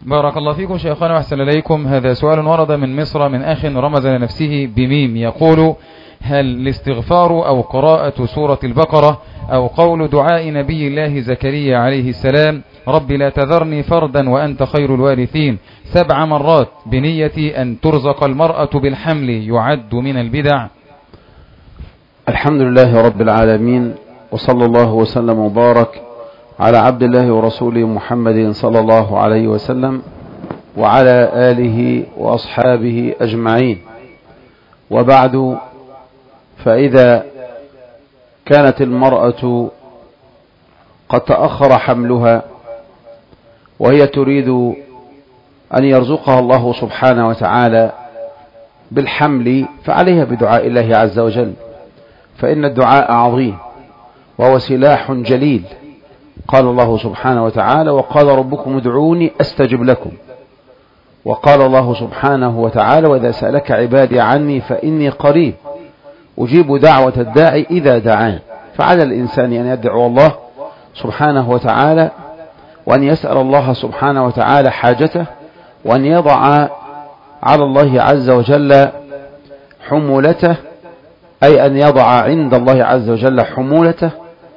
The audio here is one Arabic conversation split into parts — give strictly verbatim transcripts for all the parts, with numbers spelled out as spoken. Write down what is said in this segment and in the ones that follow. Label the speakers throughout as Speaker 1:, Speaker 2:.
Speaker 1: بارك الله فيكم شيخنا وأحسن إليكم. هذا سؤال ورد من مصر من أخ رمز لنفسه بميم، يقول: هل الاستغفار أو قراءة سورة البقرة أو قول دعاء نبي الله زكريا عليه السلام رب لا تذرني فردا وأنت خير الوارثين سبع مرات بنية أن ترزق المرأة بالحمل يعد من البدع؟
Speaker 2: الحمد لله رب العالمين، وصلى الله وسلم وبارك على عبد الله ورسوله محمد صلى الله عليه وسلم وعلى آله وأصحابه أجمعين. وبعد، فإذا كانت المرأة قد تأخر حملها وهي تريد أن يرزقها الله سبحانه وتعالى بالحمل، فعليها بدعاء الله عز وجل، فإن الدعاء عظيم وهو سلاح جليل. قال الله سبحانه وتعالى: وقال ربكم ادعوني أستجب لكم. وقال الله سبحانه وتعالى: وإذا سألك عبادي عني فإني قريب أجيب دعوة الداعي إذا دعان. فعلى الإنسان أن يدعو الله سبحانه وتعالى، وأن يسأل الله سبحانه وتعالى حاجته، وأن يضع على الله عز وجل حمولته، أي أن يضع عند الله عز وجل حمولته.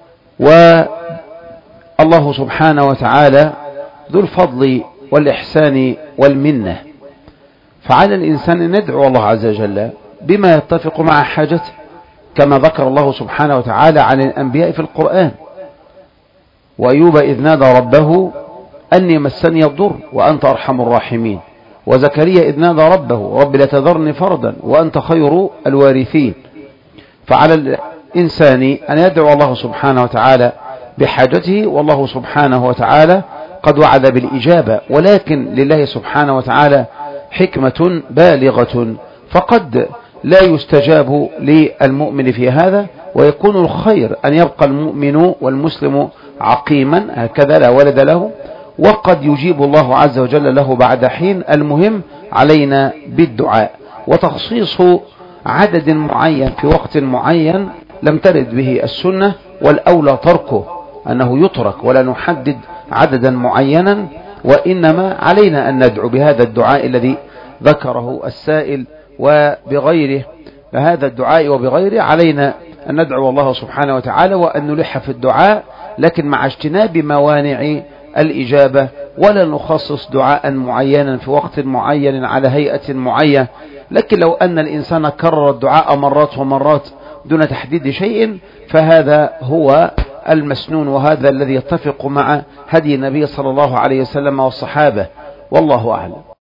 Speaker 2: والله سبحانه وتعالى ذو الفضل والإحسان والمنة، فعلى الإنسان أن يدعو الله عز وجل بما يتفق مع حاجته، كما ذكر الله سبحانه وتعالى عن الأنبياء في القرآن: وأيوب إذ نادى ربه أني مسني الضر وأنت أرحم الراحمين، وزكريا إذ نادى ربه رب لا تذرني فردا وأنت خير الوارثين. فعلى الإنسان أن يدعو الله سبحانه وتعالى بحاجته، والله سبحانه وتعالى قد وعد بالإجابة، ولكن لله سبحانه وتعالى حكمة بالغة، فقد لا يستجاب للمؤمن في هذا، ويكون الخير أن يبقى المؤمن والمسلم عقيما هكذا لا ولد له، وقد يجيب الله عز وجل له بعد حين. المهم علينا بالدعاء، وتخصيص عدد معين في وقت معين لم ترد به السنة، والأولى تركه، أنه يترك ولا نحدد عددا معينا، وإنما علينا أن ندعو بهذا الدعاء الذي ذكره السائل وبغيره. هذا الدعاء وبغيره علينا أن ندعو الله سبحانه وتعالى وأن نلح في الدعاء، لكن مع اجتناب موانع الإجابة، ولا نخصص دعاء معينا في وقت معين على هيئة معينة. لكن لو أن الإنسان كرر الدعاء مرات ومرات دون تحديد شيء، فهذا هو المسنون، وهذا الذي يتفق مع هدي النبي صلى الله عليه وسلم والصحابة، والله أعلم.